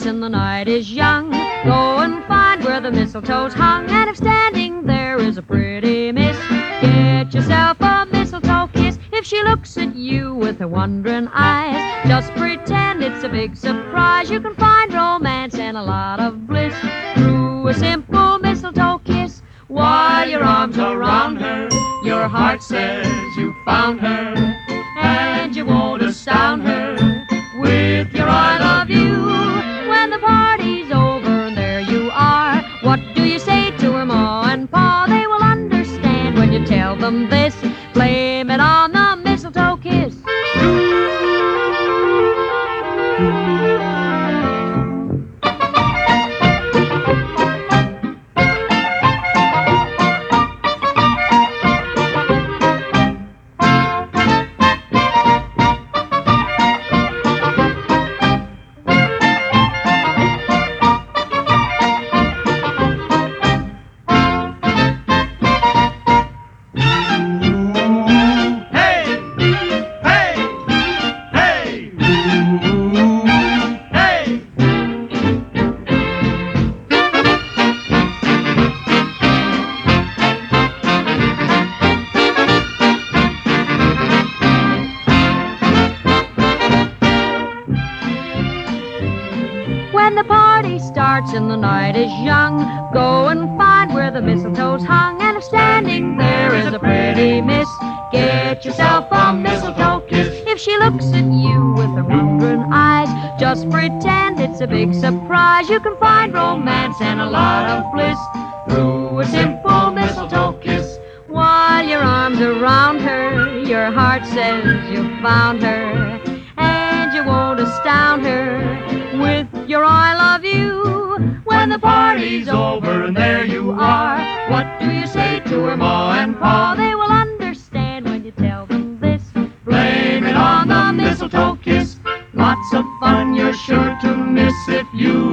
and the night is young, go and find where the mistletoe's hung. And if standing there is a pretty miss, get yourself a mistletoe kiss. If she looks at you with her wondering eyes, just pretend it's a big surprise. You can find romance and a lot of bliss through a simple mistletoe kiss. While your arms are around her, your heart says you found her, and you won't astound her with your I love you. When the party's over and there you are, what do you say to her ma and pa? They will understand when you tell them this. Blame it on the mistletoe kiss. When the party starts and the night is young, go and find where the mistletoe's hung. And if standing there is a pretty miss, get yourself a mistletoe kiss. If she looks at you with her wondering eyes, just pretend it's a big surprise. You can find romance and a lot of bliss through a simple mistletoe kiss. While your arms are around her, your heart says you found her, and you won't astound her with your I love you. When the party's over and there you are, what do you say to her ma and pa? They will understand when you tell them this. Blame it on the mistletoe kiss. Lots of fun you're sure to miss if you